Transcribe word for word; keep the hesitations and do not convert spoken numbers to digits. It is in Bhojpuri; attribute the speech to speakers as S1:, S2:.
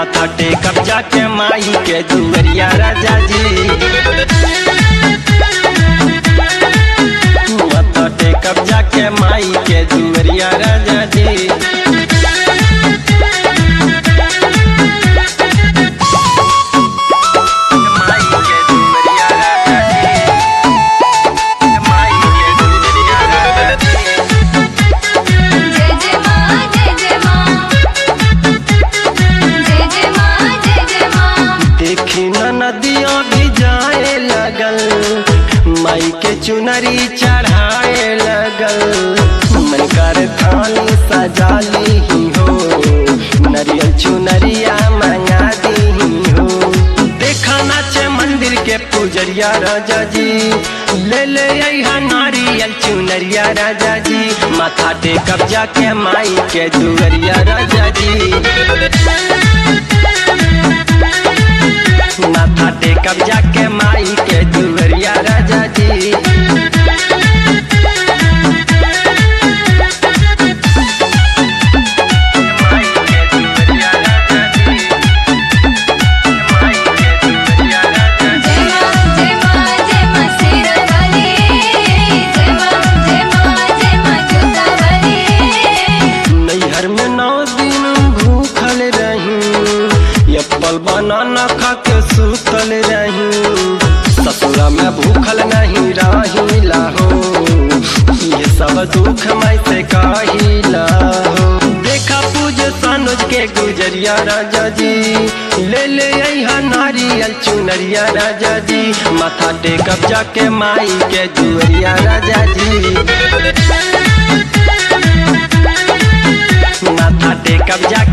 S1: माथा टेकब जाके माई के दुवरिया राजा जी। माथा टेकब जाके माई के दुवरिया राजा जी। नदियों भी जाए लगल माई के चुनरी चढ़ाए लगल। मन कर थाली सजा ली हो नरियल चुनरिया मंगा दी हो। देखा नाचे मंदिर के पुजरिया राजा जी। ले ले यहाँ नारियल चुनरिया राजा जी। माथा टेकब जाके माई के दुवरिया राजा जी। माथा टेकब जाके माई के दुवरिया राजा जी। नैहर में नौ दिन भूखल रही एप्पल बनाना खा के सुतल रही। ससुरा में भूखल नहीं रही लाहो ये सब दुख मैं से कहिला हो। देखा पूज सानुज के गुजरिया राजा जी। ले ले यहाँ नारियल चुनरिया राजा जी। माथा टेकब जाके माई के दुवरिया राजा जी। माथा टेकब जाके